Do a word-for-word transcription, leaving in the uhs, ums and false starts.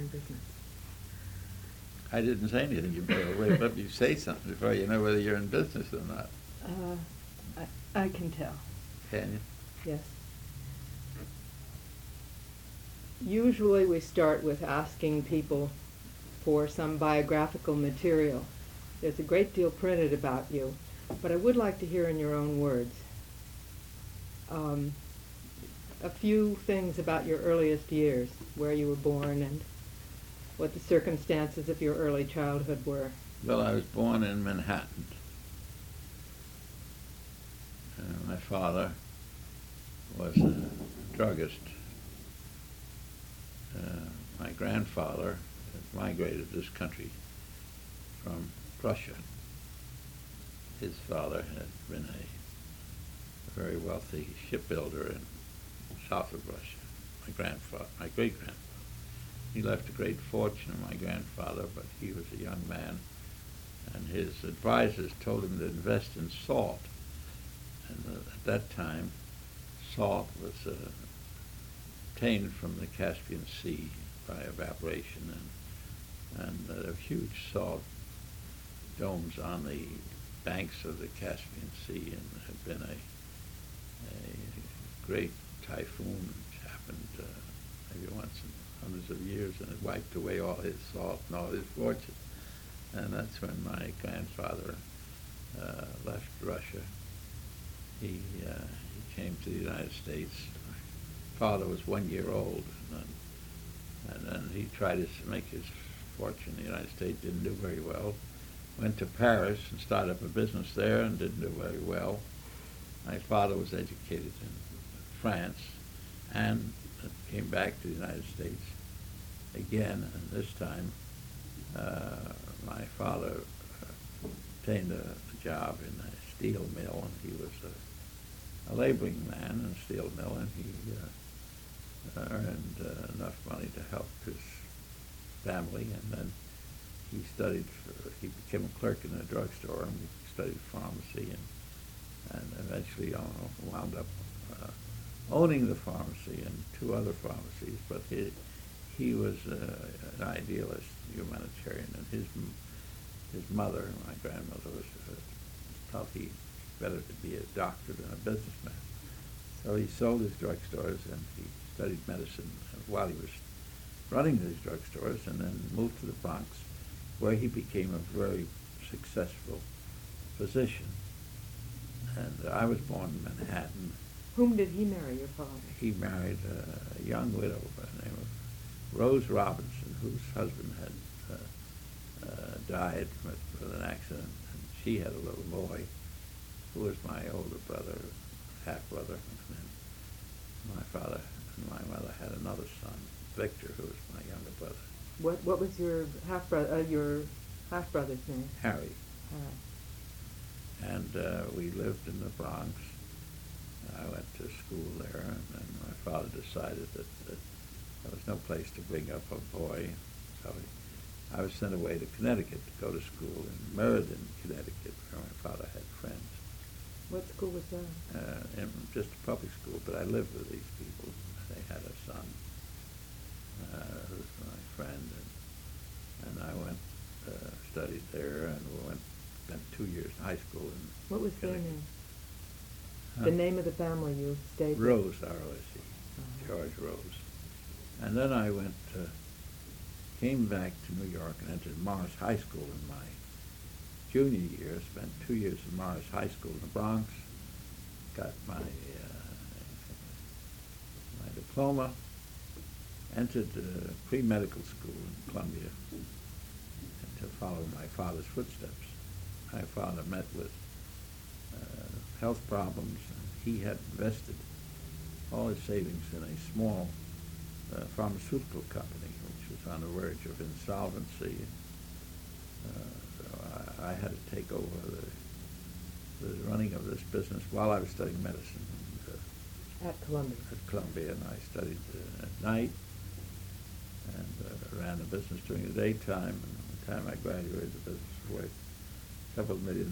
in business? I didn't say anything. You better wait, let me say something before you know whether you're in business or not. Uh, I, I can tell. Can you? Yes. Usually we start with asking people for some biographical material. There's a great deal printed about you, but I would like to hear in your own words um, a few things about your earliest years, where you were born and what the circumstances of your early childhood were. Well, I was born in Manhattan. Uh, my father was a druggist. Uh, my grandfather had migrated to this country from Russia. His father had been a, a very wealthy shipbuilder in south of Russia. My grandfather, my great-grandfather. He left a great fortune to my grandfather, but he was a young man, and his advisors told him to invest in salt. And uh, at that time, salt was uh, obtained from the Caspian Sea by evaporation, and, and uh, there were huge salt domes on the banks of the Caspian Sea, and there had been a, a great typhoon which happened uh, maybe once in hundreds of years, and it wiped away all his salt and all his fortune. And that's when my grandfather uh, left Russia. He, uh, he came to the United States. My father was one year old, and then, and then he tried to make his fortune in the United States, didn't do very well. Went to Paris and started up a business there and didn't do very well. My father was educated in France and came back to the United States again, and this time uh, my father uh, obtained a, a job in a steel mill, and he was a, a laboring man in a steel mill, and he uh, earned uh, enough money to help his family, and then he studied, for, he became a clerk in a drugstore, and he studied pharmacy, and, and eventually uh, wound up uh, owning the pharmacy and two other pharmacies, but he, he was uh, an idealist, humanitarian, and his his mother, my grandmother, was uh, thought he better to be a doctor than a businessman. So he sold his drugstores and he studied medicine while he was running these drugstores, and then moved to the Bronx, where he became a very successful physician. And I was born in Manhattan. Whom did he marry, your father? He married a young widow by the name of Rose Robinson, whose husband had uh, uh, died with, with an accident, and she had a little boy who was my older brother, half-brother, and then my father and my mother had another son, Victor, who was my younger brother. What What was your half brother? Uh, your half brother's name? Harry. Harry. And uh, we lived in the Bronx. I went to school there, and then my father decided that, that there was no place to bring up a boy, so he, I was sent away to Connecticut to go to school in Meriden, Connecticut, where my father had friends. What school was that? Uh, in just a public school, but I lived with these people. They had a son uh, who was my friend, and, and I went, uh, studied there, and we went, spent two years in high school in What was their Connecticut. name? Huh? The name of the family you stayed with? Rose, R O S E, Uh-huh. George Rose. And then I went, uh, came back to New York and entered Morris High School in my junior year, spent two years in Morris High School in the Bronx, got my, uh, my diploma, entered uh, pre-medical school in Columbia to follow my father's footsteps. My father met with uh, health problems, and he had invested all his savings in a small uh, pharmaceutical company, which was on the verge of insolvency. Uh, so I, I had to take over the, the running of this business while I was studying medicine uh, At Columbia. at Columbia, and I studied uh, at night and uh, ran the business during the daytime. And by the time I graduated, the business was worth a couple of million